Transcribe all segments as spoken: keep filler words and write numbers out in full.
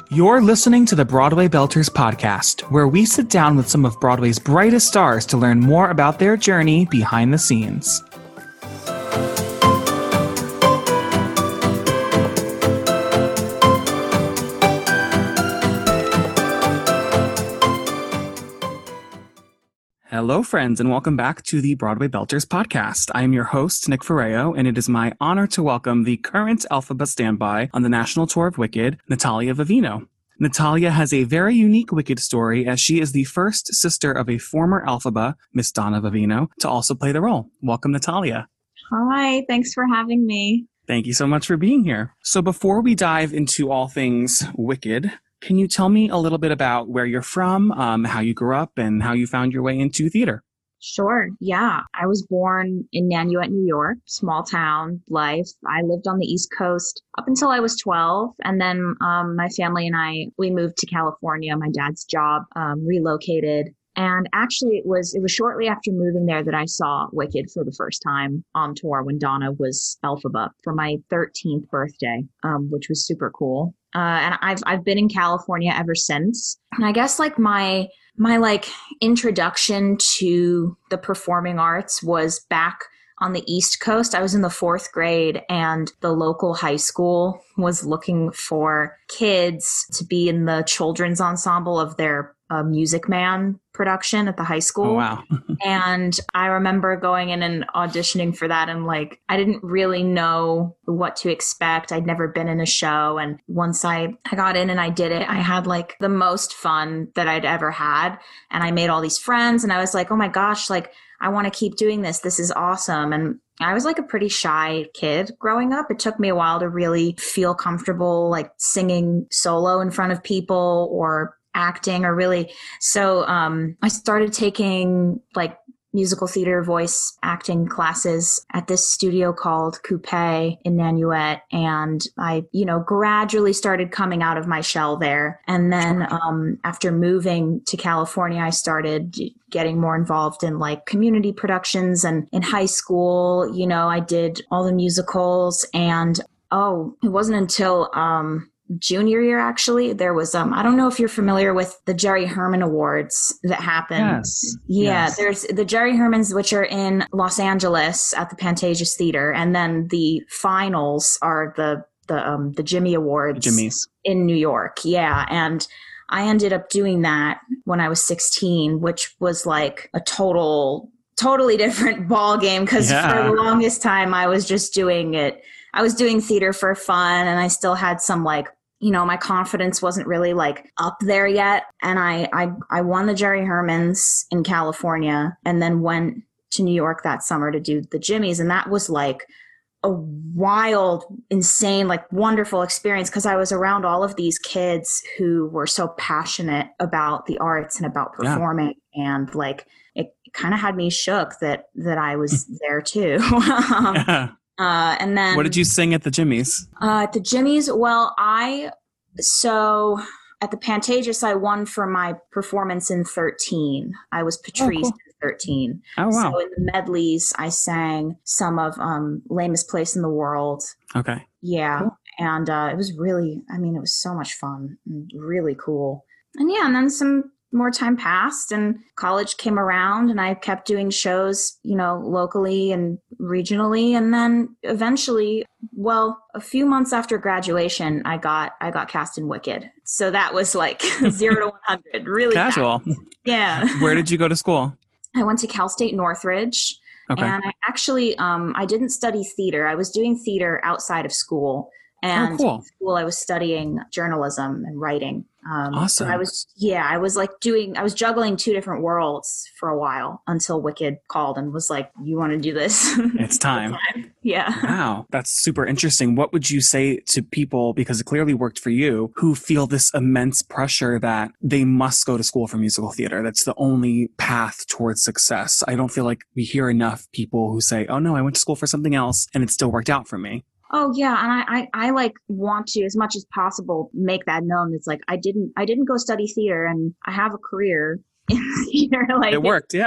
You're listening to the Broadway Belters podcast, where we sit down with some of Broadway's brightest stars to learn more about their journey behind the scenes. Hello, friends, and welcome back to the Broadway Belters podcast. I am your host, Nick Ferreo, and it is my honor to welcome the current Elphaba standby on the national tour of Wicked, Natalia Vivino. Natalia has a very unique Wicked story, as she is the first sister of a former Elphaba, Miss Donna Vivino, to also play the role. Welcome, Natalia. Hi, thanks for having me. Thank you so much for being here. So before we dive into all things Wicked, can you tell me a little bit about where you're from, um, how you grew up, and how you found your way into theater? Sure. Yeah. I was born in Nanuet, New York, small town life. I lived on the East Coast up until I was twelve. And then um, my family and I, we moved to California. My dad's job um, relocated. And actually, it was it was shortly after moving there that I saw Wicked for the first time on tour when Donna was Elphaba for my thirteenth birthday, um, which was super cool. Uh, and I've I've been in California ever since. And I guess like my my like introduction to the performing arts was back on the East Coast. I was in the fourth grade, and the local high school was looking for kids to be in the children's ensemble of their uh, Music Man production at the high school. Oh, wow. And I remember going in and auditioning for that, and like I didn't really know what to expect. I'd never been in a show, and once I, I got in and I did it, I had like the most fun that I'd ever had, and I made all these friends, and I was like, oh my gosh, like I want to keep doing this. This is awesome. And I was like a pretty shy kid growing up. It took me a while to really feel comfortable, like singing solo in front of people or acting or really. So um, I started taking like musical theater voice acting classes at this studio called Coupe in Nanuet. And I, you know, gradually started coming out of my shell there. And then um, after moving to California, I started getting more involved in like community productions. And in high school, you know, I did all the musicals. And oh, it wasn't until um, junior year, actually, there was, um, I don't know if you're familiar with the Jerry Herman Awards that happen. Yes. Yeah, Yes. There's the Jerry Hermans, which are in Los Angeles at the Pantages Theater. And then the finals are the, the, um, the Jimmy Awards Jimmy's. in New York. Yeah. And I ended up doing that when I was sixteen, which was like a total, totally different ball game. Cause Yeah. for the longest time I was just doing it. I was doing theater for fun, and I still had some like, you know, my confidence wasn't really like up there yet. And I, I, I won the Jerry Hermans in California, and then went to New York that summer to do the Jimmys. And that was like a wild, insane, like wonderful experience, because I was around all of these kids who were so passionate about the arts and about performing. Yeah. And like, it kind of had me shook that, that I was there too. um, Yeah. Uh, and then What did you sing at the Jimmys? Uh, at the Jimmys, well, I, so at the Pantages, I won for my performance in thirteen. I was Patrice Oh, cool. in thirteen. Oh, wow. So in the medleys, I sang some of um, Lamest Place in the World. Okay. Yeah. Cool. And uh, it was really, I mean, it was so much fun and really cool. And yeah, and then some more time passed and college came around, and I kept doing shows, you know, locally and regionally. And then eventually, well, a few months after graduation, I got, I got cast in Wicked. So that was like zero to one hundred, really Casual. fast. Yeah. Where did you go to school? I went to Cal State Northridge. Okay. And I actually, um, I didn't study theater. I was doing theater outside of school. And Oh, cool. in school, I was studying journalism and writing. Um, Awesome. So I was, yeah, I was like doing, I was juggling two different worlds for a while until Wicked called and was like, you want to do this? It's time. Yeah. Wow. That's super interesting. What would you say to people, because it clearly worked for you, who feel this immense pressure that they must go to school for musical theater? That's the only path towards success. I don't feel like we hear enough people who say, oh no, I went to school for something else and it still worked out for me. Oh yeah, and I, I, I like want to, as much as possible, make that known. It's like I didn't I didn't go study theater, and I have a career in theater. Like It worked, yeah.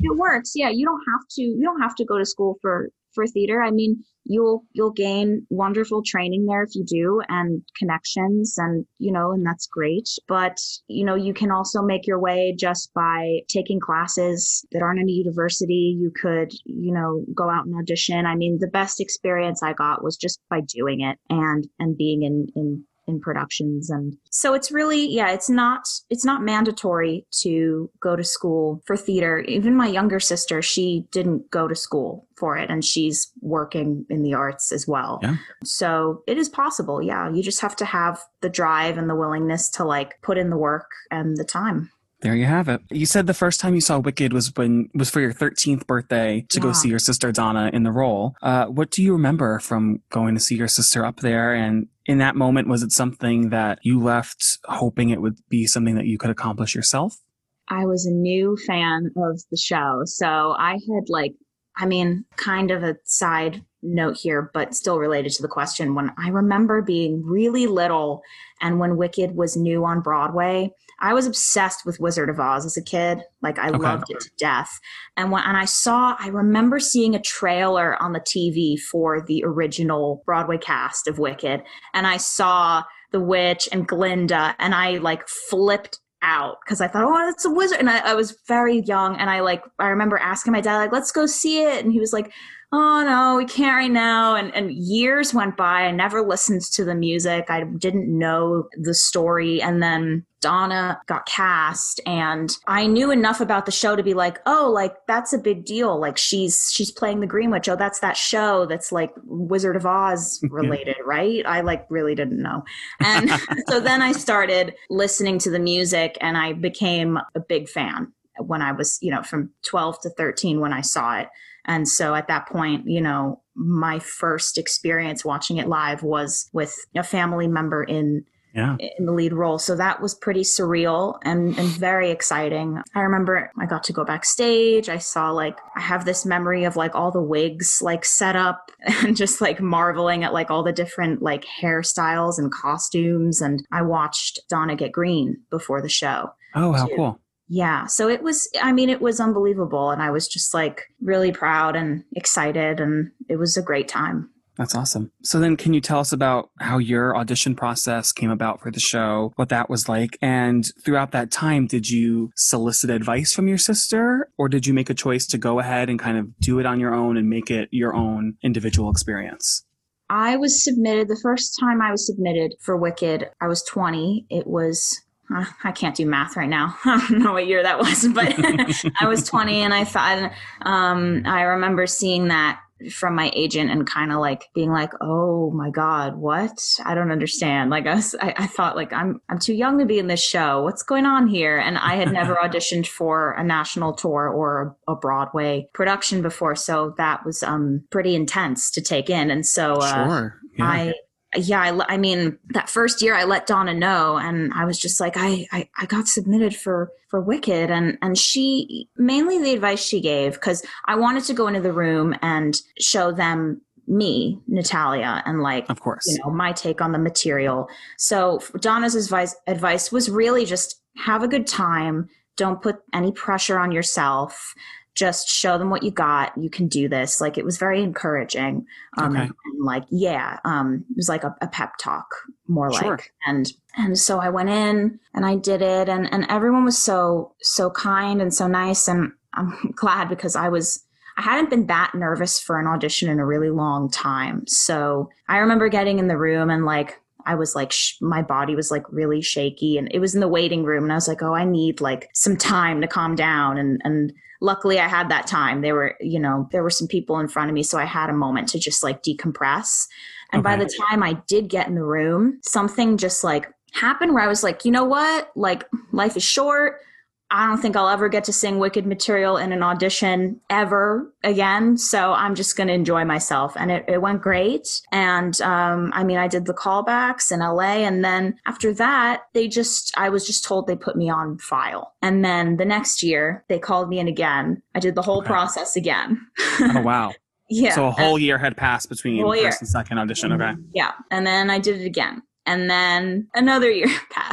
it works. Yeah. You don't have to, you don't have to go to school for, for theater. I mean, you'll, you'll gain wonderful training there if you do, and connections, and, you know, and that's great. But, you know, you can also make your way just by taking classes that aren't in a university. You could, you know, go out and audition. I mean, the best experience I got was just by doing it and, and being in, in, in productions. And so it's really, yeah, it's not, it's not mandatory to go to school for theater. Even my younger sister, she didn't go to school for it, and she's working in the arts as well. Yeah. So it is possible. Yeah. You just have to have the drive and the willingness to like put in the work and the time. There you have it. You said the first time you saw Wicked was when was for your thirteenth birthday to Yeah. go see your sister Donna in the role. Uh, what do you remember from going to see your sister up there? And in that moment, was it something that you left hoping it would be something that you could accomplish yourself? I was a new fan of the show. So I had like, I mean, kind of a side note here, but still related to the question. When I remember being really little and when Wicked was new on Broadway, I was obsessed with Wizard of Oz as a kid. Like I Okay. loved it to death. And when and I saw, I remember seeing a trailer on the T V for the original Broadway cast of Wicked. And I saw the witch and Glinda, and I like flipped out because I thought, oh, it's a wizard. And I, I was very young, and I like, I remember asking my dad, like, let's go see it. And he was like, oh no, we can't right now. And, and years went by. I never listened to the music. I didn't know the story. And then Donna got cast, and I knew enough about the show to be like, oh, like that's a big deal. Like she's, she's playing the Green Witch. Oh, that's that show that's like Wizard of Oz related, right? I like really didn't know. And so then I started listening to the music, and I became a big fan when I was, you know, from twelve to thirteen when I saw it. And so at that point, you know, my first experience watching it live was with a family member in Yeah. in the lead role. So that was pretty surreal and, and very exciting. I remember I got to go backstage. I saw like, I have this memory of like all the wigs like set up and just like marveling at like all the different like hairstyles and costumes. And I watched Donna get green before the show. Oh, how too. cool. Yeah. So it was, I mean, it was unbelievable. And I was just like really proud and excited, and it was a great time. That's awesome. So then can you tell us about how your audition process came about for the show, what that was like? And throughout that time, did you solicit advice from your sister, or did you make a choice to go ahead and kind of do it on your own and make it your own individual experience? I was submitted, the first time I was submitted for Wicked, I was twenty. It was, uh, I can't do math right now. I don't know what year that was, but I was twenty, and I thought, um, I remember seeing that from my agent and kind of like being like, oh my God, what? I don't understand. Like I, was, I, I thought like, I'm, I'm too young to be in this show. What's going on here? And I had never auditioned for a national tour or a Broadway production before. So that was um pretty intense to take in. And so uh, Sure. Yeah. I, yeah, I, I mean, that first year I let Donna know, and I was just like, I, I, I got submitted for, for Wicked. And, and she, mainly the advice she gave, because I wanted to go into the room and show them me, Natalia, and like, Of course. you know, my take on the material. So Donna's advice, advice was really just have a good time. Don't put any pressure on yourself. Just show them what you got. You can do this. Like, it was very encouraging. Um, Okay. and like, yeah, um, it was like a, a pep talk, more like. Sure. And and so I went in and I did it, and and everyone was so so kind and so nice, and I'm glad because I was I hadn't been that nervous for an audition in a really long time. So I remember getting in the room and like, I was like, sh- my body was like really shaky, and it was in the waiting room, and I was like, oh, I need like some time to calm down. And, and luckily I had that time. There were, you know, there were some people in front of me. So I had a moment to just like decompress. And by Okay. the time I did get in the room, something just like happened where I was like, you know what? Like, life is short. I don't think I'll ever get to sing Wicked material in an audition ever again. So I'm just going to enjoy myself. And it, it went great. And um, I mean, I did the callbacks in L A. And then after that, they just, I was just told they put me on file. And then the next year, they called me in again. I did the whole Okay. process again. Oh, wow. Yeah. So a whole year had passed between Whole year. first and second audition. Okay. Yeah. And then I did it again. And then another year passed.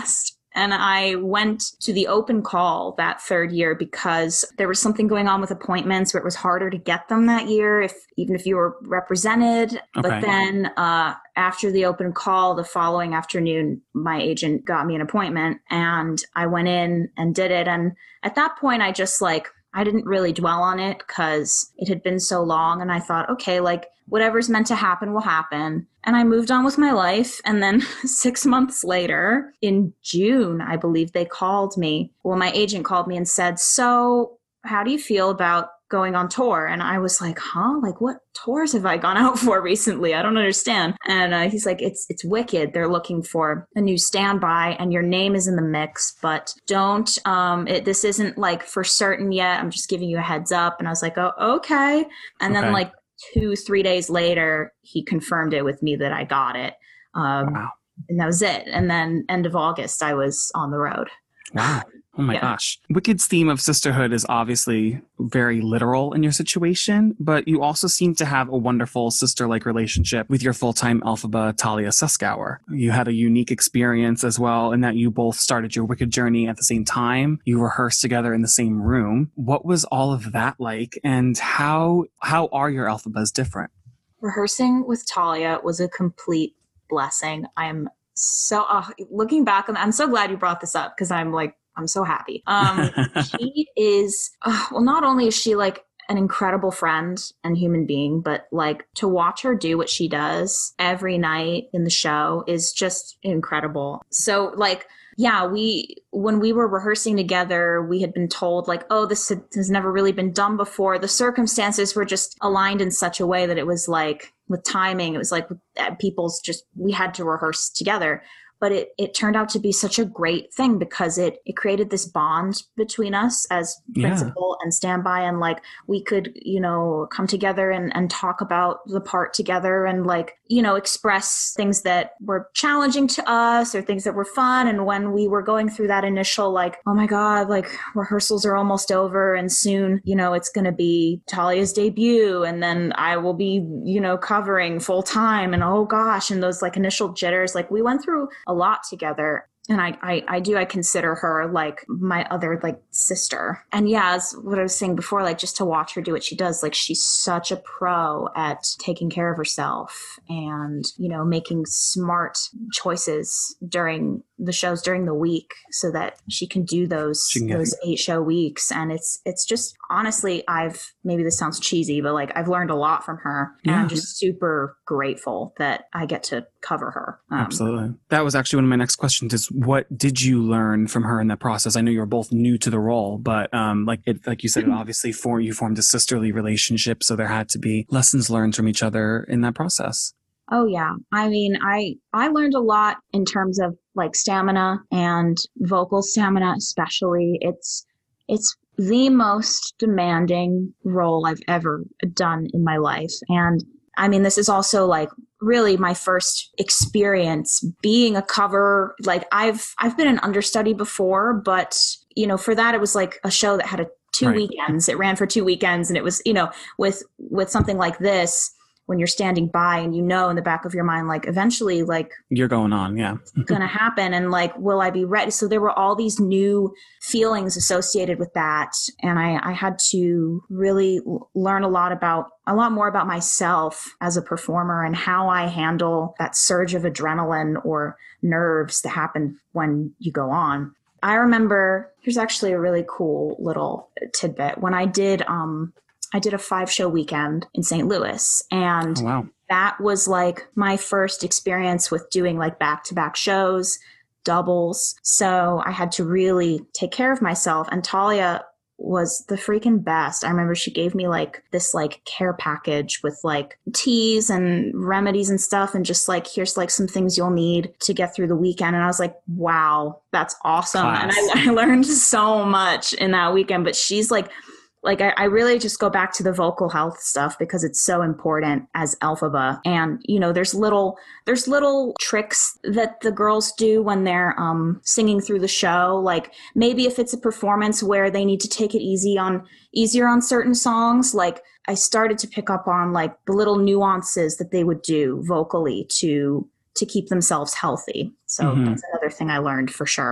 And I went to the open call that third year because there was something going on with appointments where it was harder to get them that year, if even if you were represented. Okay. But then uh, after the open call, the following afternoon, my agent got me an appointment and I went in and did it. And at that point, I just like, I didn't really dwell on it because it had been so long. And I thought, okay, like whatever's meant to happen will happen. And I moved on with my life. And then six months later, in June, I believe they called me. Well, my agent called me and said, so how do you feel about going on tour? And I was like, huh? Like what tours have I gone out for recently? I don't understand. And uh, he's like, it's it's Wicked. They're looking for a new standby and your name is in the mix, but don't, um, it, this isn't like for certain yet. I'm just giving you a heads up. And I was like, oh, okay. And okay. then like two, three days later, he confirmed it with me that I got it. Um, wow. And that was it. And then end of August, I was on the road. Wow. Oh my yeah. gosh. Wicked's theme of sisterhood is obviously very literal in your situation, but you also seem to have a wonderful sister-like relationship with your full-time Elphaba, Talia Suskauer. You had a unique experience as well in that you both started your Wicked journey at the same time. You rehearsed together in the same room. What was all of that like, and how how are your Elphabas different? Rehearsing with Talia was a complete blessing. I'm so, uh, looking back, I'm so glad you brought this up because I'm like, I'm so happy. Um, she is, uh, well, not only is she like an incredible friend and human being, but like to watch her do what she does every night in the show is just incredible. So like, yeah, we, when we were rehearsing together, we had been told like, oh, this has never really been done before. The circumstances were just aligned in such a way that it was like with timing, it was like people's just, we had to rehearse together. But it, it turned out to be such a great thing because it, it created this bond between us as principal yeah. and standby. And like, we could, you know, come together and, and talk about the part together and like, you know, express things that were challenging to us or things that were fun. And when we were going through that initial, like, oh my God, like rehearsals are almost over and soon, you know, it's going to be Talia's debut. And then I will be, you know, covering full time and oh gosh. And those like initial jitters, like we went through a lot together. And I, I, I do, I consider her like my other like sister. And yeah, as what I was saying before, like just to watch her do what she does, like she's such a pro at taking care of herself and, you know, making smart choices during the shows during the week so that she can do those, can those eight show weeks. And it's, it's just, honestly, I've, maybe this sounds cheesy, but like I've learned a lot from her and yeah. I'm just super grateful that I get to cover her. Um, Absolutely. That was actually one of my next questions is what did you learn from her in that process? I know you were both new to the role, but um, like it, like you said, it obviously for you formed a sisterly relationship. So there had to be lessons learned from each other in that process. Oh yeah. I mean, I, I learned a lot in terms of like stamina and vocal stamina, especially. It's, it's the most demanding role I've ever done in my life. And I mean, this is also like really my first experience being a cover. Like I've, I've been an understudy before, but you know, for that, it was like a show that had a two right. weekends. It ran for two weekends and it was, you know, with, with something like this, when you're standing by and you know in the back of your mind, like eventually like you're going on, yeah, going to happen. And like, will I be ready? So there were all these new feelings associated with that. And I, I had to really learn a lot about, a lot more about myself as a performer and how I handle that surge of adrenaline or nerves that happen when you go on. I remember, here's actually a really cool little tidbit. When I did, um, I did a five show weekend in Saint Louis and oh, wow. that was like my first experience with doing like back-to-back shows, doubles. So I had to really take care of myself and Talia was the freaking best. I remember she gave me like this like care package with like teas and remedies and stuff and just like, here's like some things you'll need to get through the weekend. And I was like, wow, that's awesome. Class. And I, I learned so much in that weekend, but she's like, Like I, I really just go back to the vocal health stuff because it's so important as Elphaba. And, you know, there's little, there's little tricks that the girls do when they're um, singing through the show. Like maybe if it's a performance where they need to take it easy on, easier on certain songs, like I started to pick up on like the little nuances that they would do vocally to, to keep themselves healthy. So mm-hmm. that's another thing I learned for sure.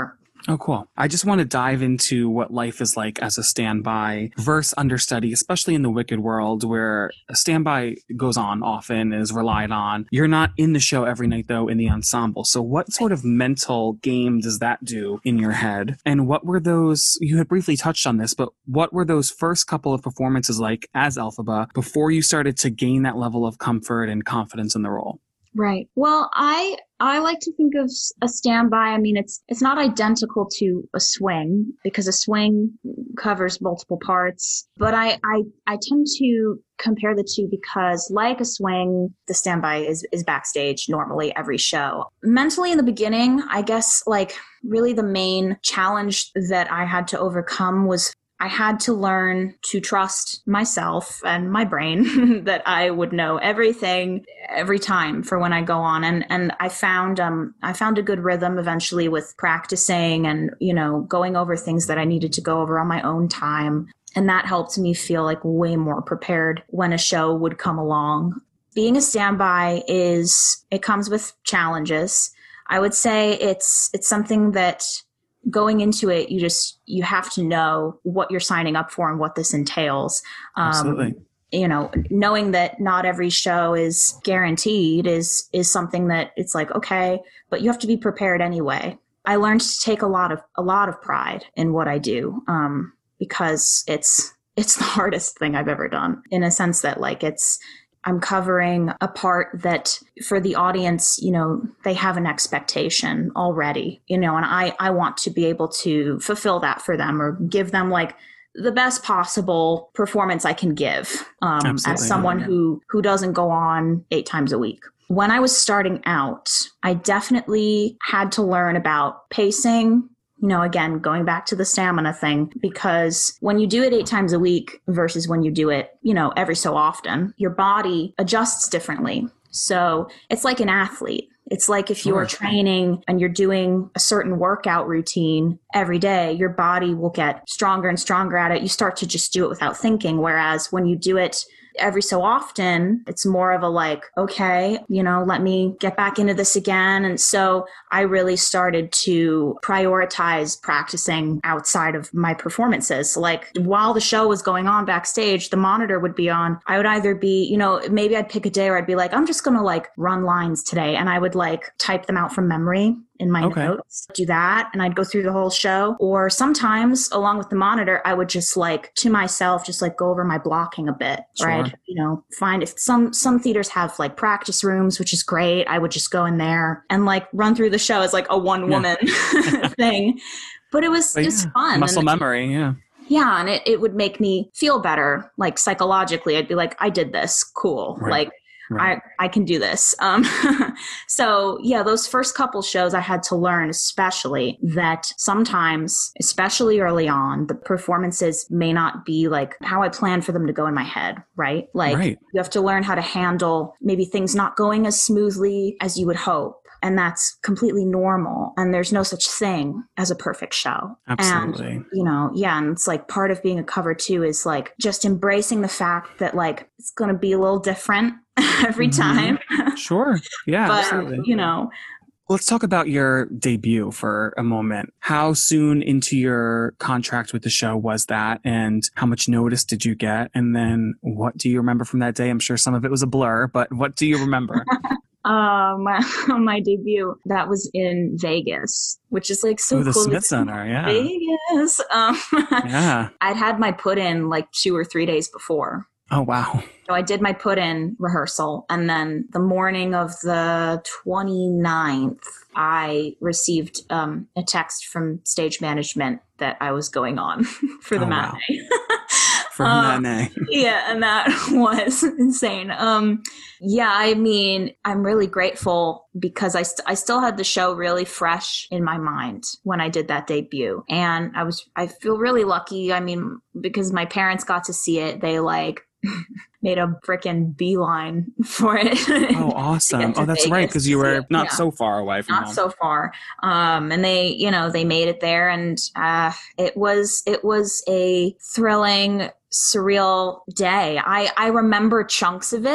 Oh, cool. I just want to dive into what life is like as a standby versus understudy, especially in the Wicked world where a standby goes on often, is relied on. You're not in the show every night, though, in the ensemble. So what sort of mental game does that do in your head? And what were those, you had briefly touched on this, but what were those first couple of performances like as Elphaba before you started to gain that level of comfort and confidence in the role? Right. Well, I I like to think of a standby. I mean, it's it's not identical to a swing because a swing covers multiple parts. But I I, I tend to compare the two because, like a swing, the standby is is backstage normally every show. Mentally, in the beginning, I guess like really the main challenge that I had to overcome was I had to learn to trust myself and my brain that I would know everything every time for when I go on. And, and I found, um, I found a good rhythm eventually with practicing and, you know, going over things that I needed to go over on my own time. And that helped me feel like way more prepared when a show would come along. Being a standby is, it comes with challenges. I would say it's, it's something that going into it, you just, you have to know what you're signing up for and what this entails. Um, Absolutely. You know, knowing that not every show is guaranteed is, is something that it's like, okay, but you have to be prepared anyway. I learned to take a lot of, a lot of pride in what I do, um, because it's, it's the hardest thing I've ever done, in a sense that like it's, I'm covering a part that for the audience, you know, they have an expectation already, you know, and I, I want to be able to fulfill that for them or give them like the best possible performance I can give, um, as someone who, who doesn't go on eight times a week. When I was starting out, I definitely had to learn about pacing. You know, again, going back to the stamina thing, because when you do it eight times a week versus when you do it, you know, every so often, your body adjusts differently. So it's like an athlete. It's like if you're training and you're doing a certain workout routine every day, your body will get stronger and stronger at it. You start to just do it without thinking. Whereas when you do it every so often, it's more of a like, okay, you know, let me get back into this again. And so I really started to prioritize practicing outside of my performances. So like while the show was going on backstage, the monitor would be on. I would either be, you know, maybe I'd pick a day where I'd be like, I'm just going to like run lines today. And I would like type them out from memory in my okay. notes, do that. And I'd go through the whole show. Or sometimes along with the monitor, I would just like to myself, just like go over my blocking a bit, sure. right? You know, find if some, some theaters have like practice rooms, which is great. I would just go in there and like run through the show as like a one woman yeah. thing. But it was, but it was yeah. fun. Muscle and memory. Yeah. Yeah. And it, it would make me feel better. Like psychologically, I'd be like, I did this. Cool. Right. Like, Right. I, I can do this. Um, so yeah, those first couple shows I had to learn, especially that sometimes, especially early on, the performances may not be like how I planned for them to go in my head, right? Like right. you have to learn how to handle maybe things not going as smoothly as you would hope. And that's completely normal. And there's no such thing as a perfect show. Absolutely. And, you know, yeah. And it's like part of being a cover too is like just embracing the fact that like it's going to be a little different every time. Mm-hmm. Sure. Yeah, but, absolutely. You know, let's talk about your debut for a moment. How soon into your contract with the show was that? And how much notice did you get? And then what do you remember from that day? I'm sure some of it was a blur, but what do you remember? Um, my, my debut, that was in Vegas, which is like so Ooh, the cool. Smith Center, yeah. Vegas. Um, yeah. I'd had my put in like two or three days before. Oh, wow. So I did my put in rehearsal. And then the morning of the twenty-ninth, I received um, a text from stage management that I was going on for the oh, matinee. Wow. For the um, matinee. Yeah, and that was insane. Um, yeah, I mean, I'm really grateful because I, st- I still had the show really fresh in my mind when I did that debut. And I was, I feel really lucky. I mean, because my parents got to see it. They like made a frickin' beeline for it. Oh, awesome. Oh, that's Vegas right. Because you were not yeah. so far away from Not home. so far. Um, and they, you know, they made it there and uh, it was, it was a thrilling, surreal day. I, I remember chunks of it.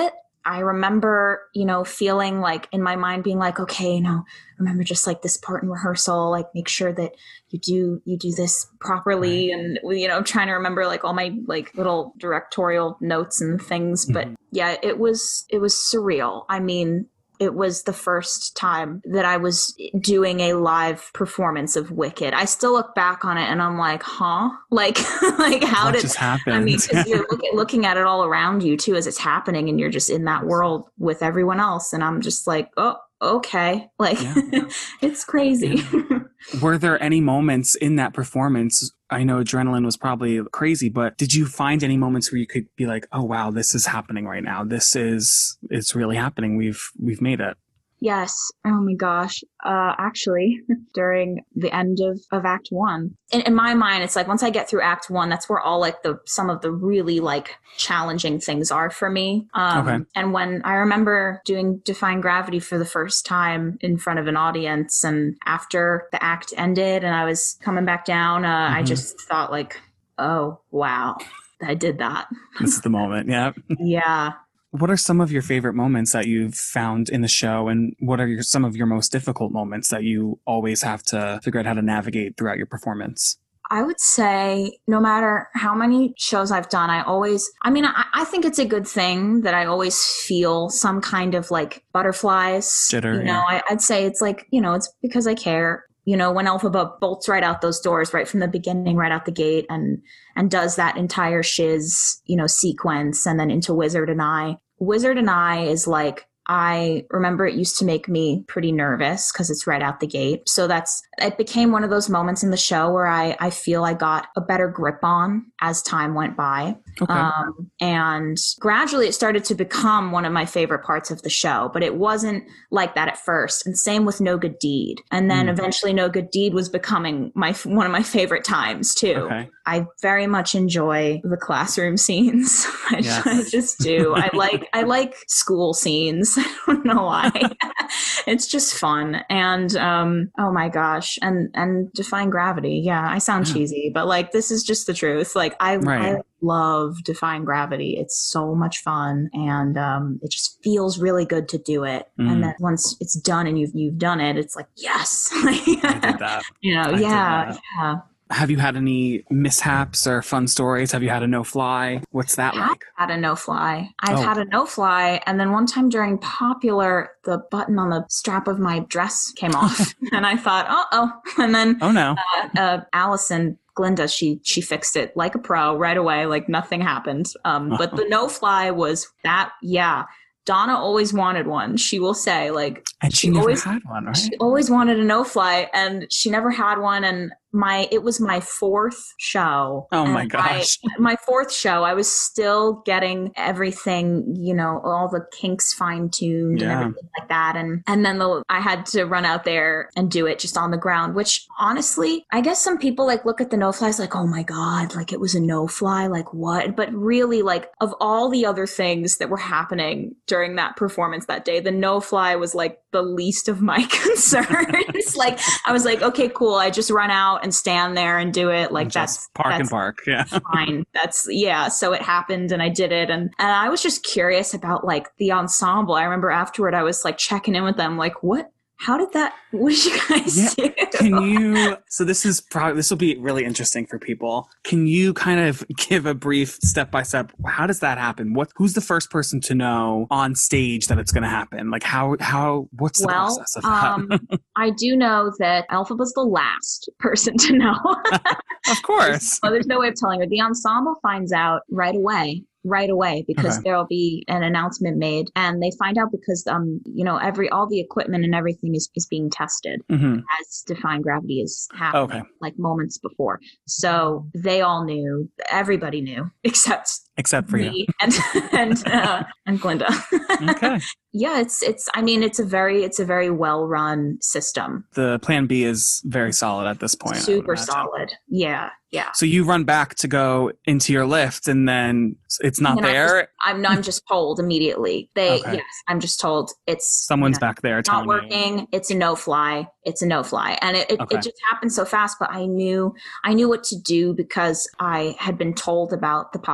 I remember, you know, feeling like in my mind being like, okay, you know, remember just like this part in rehearsal, like make sure that you do, you do this properly. Right. And, you know, trying to remember like all my like little directorial notes and things. Mm-hmm. But yeah, it was, it was surreal. I mean, it was the first time that I was doing a live performance of Wicked. I still look back on it and I'm like, huh? Like, like how what did just happen? I mean, because you're look at, looking at it all around you too as it's happening, and you're just in that world with everyone else. And I'm just like, oh, okay, like yeah. It's crazy. Yeah. Were there any moments in that performance? I know adrenaline was probably crazy, but did you find any moments where you could be like, oh, wow, this is happening right now. This is, it's really happening. We've, we've made it. Yes. Oh my gosh. Uh, actually, during the end of, of Act One, in, in my mind, it's like once I get through Act One, that's where all like the some of the really like challenging things are for me. Um, okay. And when I remember doing Defying Gravity for the first time in front of an audience, and after the act ended and I was coming back down, uh, mm-hmm. I just thought like, oh wow, I did that. This is the moment. Yeah. Yeah. What are some of your favorite moments that you've found in the show, and what are your, some of your most difficult moments that you always have to figure out how to navigate throughout your performance? I would say no matter how many shows I've done, I always, I mean, I, I think it's a good thing that I always feel some kind of like butterflies. Jitter, you know, yeah. I, I'd say it's like, you know, it's because I care. You know, when Elphaba bolts right out those doors right from the beginning, right out the gate, and and does that entire shiz, you know, sequence, and then into Wizard and I. Wizard and I is like, I remember it used to make me pretty nervous because it's right out the gate. So that's, it became one of those moments in the show where I, I feel I got a better grip on as time went by. Okay. Um, and gradually it started to become one of my favorite parts of the show, but it wasn't like that at first. And same with No Good Deed. And then mm. eventually No Good Deed was becoming my, one of my favorite times too. Okay. I very much enjoy the classroom scenes. I, yes. I just do. I like, I like school scenes. I don't know why. It's just fun. And, um, oh my gosh. And, and Defying Gravity. Yeah. I sound yeah. cheesy, but like, this is just the truth. Like I, right. I love Defying Gravity. It's so much fun. And, um, it just feels really good to do it. Mm. And then once it's done and you've, you've done it, it's like, yes. I did that. You know, I yeah. Yeah. Have you had any mishaps or fun stories? Have you had a no-fly? What's that I've like? had a no-fly. I've oh. had a no-fly. And then one time during Popular, the button on the strap of my dress came off. And I thought, uh-oh. And then oh, no. uh, uh, Allison, Glinda, she she fixed it like a pro right away. Like nothing happened. Um, oh. But the no-fly was that, yeah. Donna always wanted one. She will say, like, and she, she never always had one, right? She always wanted a no-fly, and she never had one. And my it was my fourth show. Oh my gosh! I, my fourth show, I was still getting everything, you know, all the kinks fine-tuned yeah. and everything like that. And and then the, I had to run out there and do it just on the ground. Which honestly, I guess some people like look at the no-flies like, oh my god, like it was a no-fly, like what? But really, like of all the other things that were happening during that performance that day, the no-fly was like the least of my concerns. Like I was like, okay, cool. I just run out and stand there and do it. Like just that's park that's and park. Yeah. fine. That's yeah. So it happened and I did it. And, and I was just curious about like the ensemble. I remember afterward, I was like checking in with them. Like what, how did that, what did you guys yeah. do? Can you, so this is probably, this will be really interesting for people. Can you kind of give a brief step by step? How does that happen? What, who's the first person to know on stage that it's going to happen? Like how, how, what's the well, process of that? um, I do know that Elphaba's the last person to know. Of course. Well, there's no way of telling her. The ensemble finds out right away. right away because okay. there'll be an announcement made, and they find out because um you know every all the equipment and everything is, is being tested mm-hmm. as Defying Gravity is happening okay. like moments before. So they all knew, everybody knew except except for me you and and uh, and Glinda. Okay. Yeah, it's it's I mean it's a very it's a very well run system. The plan B is very solid at this point. Super solid. Yeah. Yeah. So you run back to go into your lift and then it's not and there? I'm, just, I'm, I'm just told immediately. They, okay. yes, I'm just told it's someone's you know, back there. Not working. You. It's a no fly. It's a no fly. And it, it, okay. it just happened so fast, but I knew, I knew what to do because I had been told about the possibility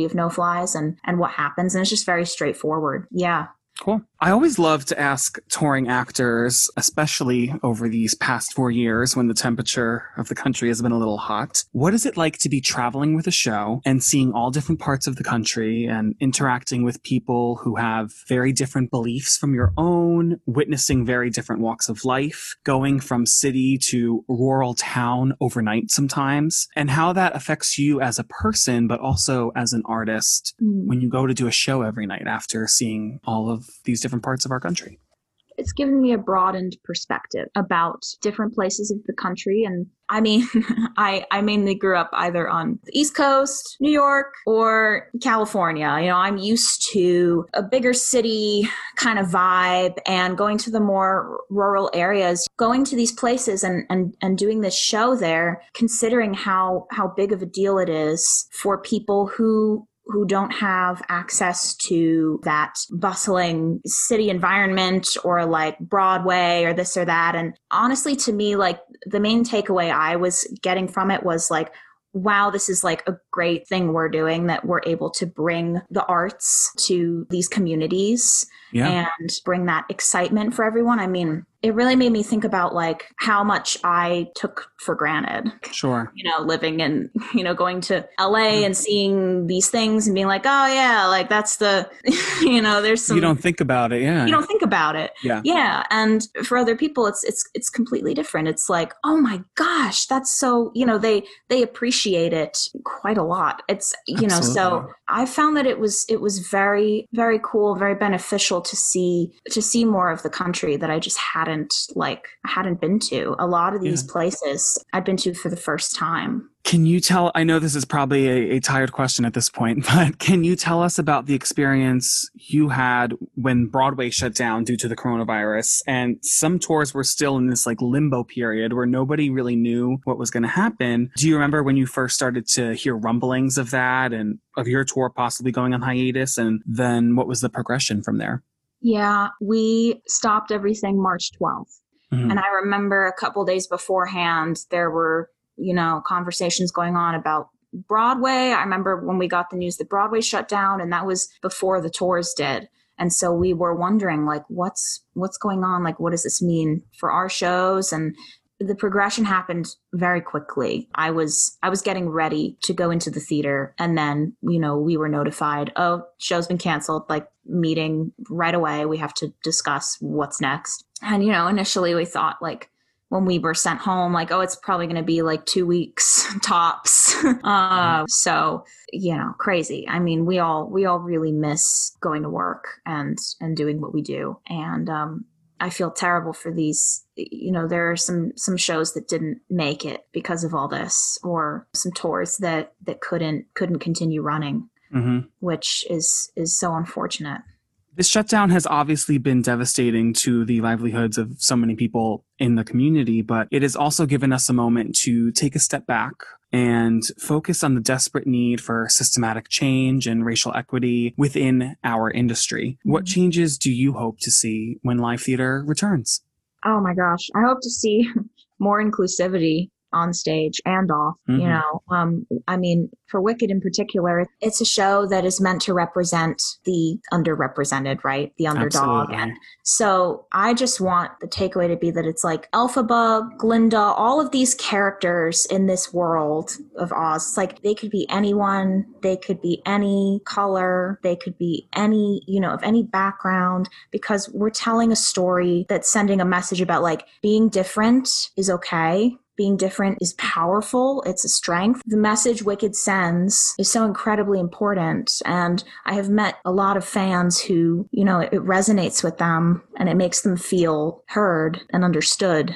possibility of no-flies and, and what happens. And it's just very straightforward. Yeah. Cool. I always love to ask touring actors, especially over these past four years when the temperature of the country has been a little hot. What is it like to be traveling with a show and seeing all different parts of the country and interacting with people who have very different beliefs from your own, witnessing very different walks of life, going from city to rural town overnight sometimes, and how that affects you as a person, but also as an artist mm. when you go to do a show every night after seeing all of these different parts of our country? It's given me a broadened perspective about different places of the country. And I mean, I, I mainly grew up either on the East Coast, New York, or California. You know, I'm used to a bigger city kind of vibe and going to the more rural areas, going to these places and, and, and doing this show there, considering how, how big of a deal it is for people who who don't have access to that bustling city environment or like Broadway or this or that. And honestly, to me, like the main takeaway I was getting from it was like, wow, this is like a great thing we're doing, that we're able to bring the arts to these communities yeah. and bring that excitement for everyone. I mean, it really made me think about like how much I took for granted. Sure. You know, living in, you know, going to L A and seeing these things and being like, oh yeah, like that's the, you know, there's some. You don't think about it. Yeah. You don't think about it. Yeah. Yeah. And for other people, it's, it's, it's completely different. It's like, oh my gosh, that's so, you know, they, they appreciate it quite a lot. It's, you Absolutely. know, so I found that it was, it was very, very cool, very beneficial to see, to see more of the country that I just hadn't like I hadn't been to. A lot of these yeah. places I'd been to for the first time. Can you tell, I know this is probably a, a tired question at this point, but can you tell us about the experience you had when Broadway shut down due to the coronavirus and some tours were still in this like limbo period where nobody really knew what was going to happen? Do you remember when you first started to hear rumblings of that and of your tour possibly going on hiatus? And then what was the progression from there? Yeah, we stopped everything March twelfth. Mm-hmm. And I remember a couple days beforehand, there were, you know, conversations going on about Broadway. I remember when we got the news that Broadway shut down, and that was before the tours did. And so we were wondering, like, what's what's going on? Like, what does this mean for our shows? And the progression happened very quickly. I was I was getting ready to go into the theater, and then, you know, we were notified, oh, show's been canceled, like meeting right away. We have to discuss what's next. And, you know, initially we thought like when we were sent home, like, oh, it's probably going to be like two weeks tops. uh, so, you know, crazy. I mean, we all we all really miss going to work and and doing what we do. And um I feel terrible for these, you know, there are some, some shows that didn't make it because of all this, or some tours that, that couldn't, couldn't continue running, mm-hmm. which is, is so unfortunate. This shutdown has obviously been devastating to the livelihoods of so many people in the community, but it has also given us a moment to take a step back and focus on the desperate need for systematic change and racial equity within our industry. Mm-hmm. What changes do you hope to see when live theater returns? Oh my gosh, I hope to see more inclusivity on stage and off, mm-hmm. you know. Um, I mean, for Wicked in particular, it's a show that is meant to represent the underrepresented, right? The underdog. Absolutely. And so I just want the takeaway to be that it's like Elphaba, Glinda, all of these characters in this world of Oz, it's like they could be anyone, they could be any color, they could be any, you know, of any background, because we're telling a story that's sending a message about like being different is okay. Being different is powerful. It's a strength. The message Wicked sends is so incredibly important. And I have met a lot of fans who, you know, it, it resonates with them and it makes them feel heard and understood.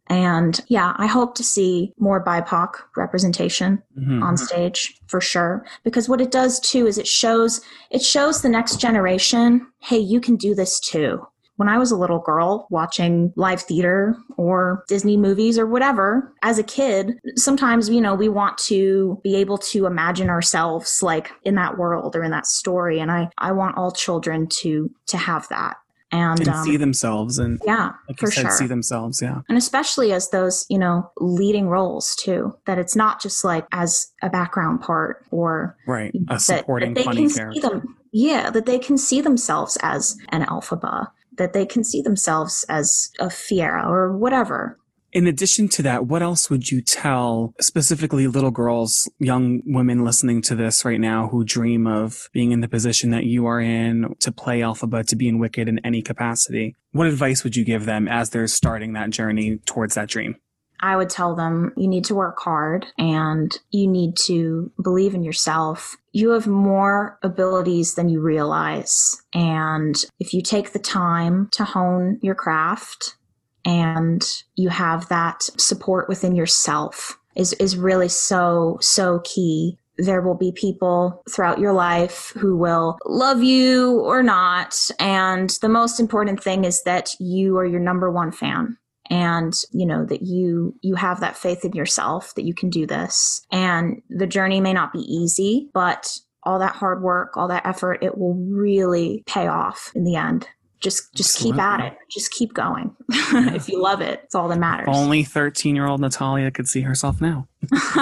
And yeah, I hope to see more B I P O C representation mm-hmm. on stage for sure. Because what it does too is it shows, it shows the next generation, hey, you can do this too. When I was a little girl watching live theater or Disney movies or whatever, as a kid, sometimes, you know, we want to be able to imagine ourselves like in that world or in that story. And I, I want all children to, to have that. and, and um, see themselves. And yeah, like you for said, sure. see themselves. Yeah. And especially as those, you know, leading roles too, that it's not just like as a background part or Right. you know, A supporting that, that they funny can character. see them. Yeah. That they can see themselves as an Elphaba, that they can see themselves as a Fiera or whatever. In addition to that, what else would you tell specifically little girls, young women listening to this right now who dream of being in the position that you are in, to play Elphaba, to be in Wicked in any capacity? What advice would you give them as they're starting that journey towards that dream? I would tell them you need to work hard and you need to believe in yourself. You have more abilities than you realize. And if you take the time to hone your craft, and you have that support within yourself is, is really so, so key. There will be people throughout your life who will love you or not. And the most important thing is that you are your number one fan. And, you know, that you, you have that faith in yourself that you can do this. And the journey may not be easy, but all that hard work, all that effort, it will really pay off in the end. Just just Absolutely. Keep at it. Just keep going. Yeah. If you love it, it's all that matters. If only thirteen-year-old Natalia could see herself now.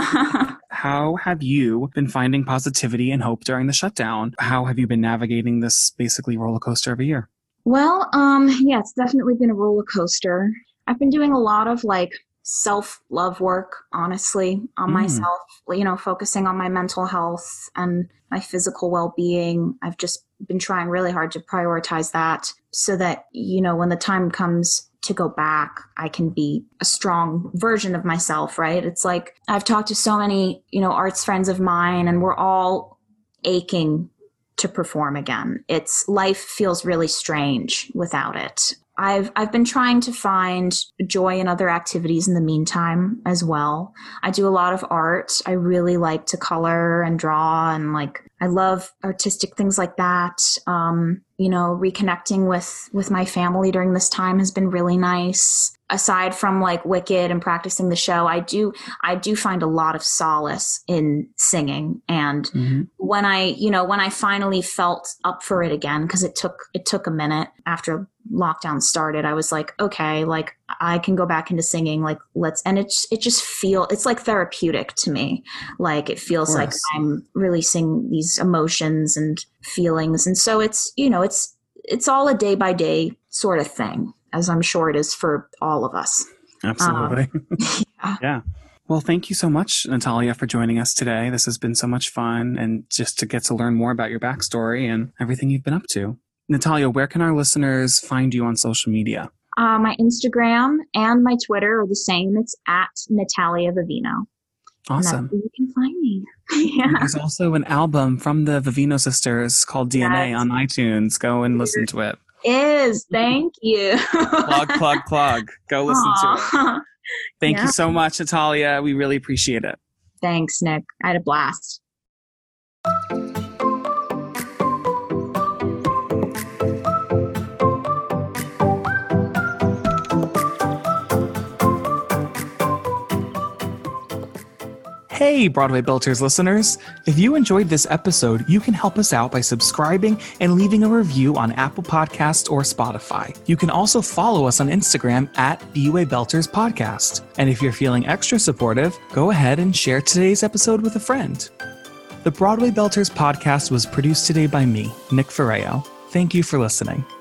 How have you been finding positivity and hope during the shutdown? How have you been navigating this basically roller coaster of a year? Well, um, yeah, it's definitely been a roller coaster. I've been doing a lot of like self-love work, honestly, on mm. myself, you know, focusing on my mental health and my physical well-being. I've just been trying really hard to prioritize that so that, you know, when the time comes to go back, I can be a strong version of myself, right? It's like I've talked to so many, you know, arts friends of mine, and we're all aching to perform again. It's life feels really strange without it. I've I've been trying to find joy in other activities in the meantime as well. I do a lot of art. I really like to color and draw, and like I love artistic things like that. Um, you know, reconnecting with with my family during this time has been really nice. Aside from like Wicked and practicing the show, I do I do find a lot of solace in singing. And mm-hmm. when I, you know, when I finally felt up for it again, because it took it took a minute after lockdown started, I was like, okay, like I can go back into singing, like let's, and it it just feel it's like therapeutic to me. Like it feels like I'm releasing these emotions and feelings, and so it's, you know, it's it's all a day by day sort of thing, as I'm sure it is for all of us. Absolutely. Um, yeah. Yeah. Well, thank you so much, Natalia, for joining us today. This has been so much fun, and just to get to learn more about your backstory and everything you've been up to. Natalia, where can our listeners find you on social media? Uh, my Instagram and my Twitter are the same. It's at Natalia Vivino. Awesome. And that's where you can find me. Yeah. There's also an album from the Vivino sisters called D N A yes. on iTunes. Go and listen to it. Is. Thank you. plug, plug, plug. Go listen Aww. to it. Thank yeah. you so much, Natalia. We really appreciate it. Thanks, Nick. I had a blast. Hey, Broadway Builters listeners. If you enjoyed this episode, you can help us out by subscribing and leaving a review on Apple Podcasts or Spotify. You can also follow us on Instagram at B U A Belters Podcast. And if you're feeling extra supportive, go ahead and share today's episode with a friend. The Broadway Belters Podcast was produced today by me, Nick Ferreo. Thank you for listening.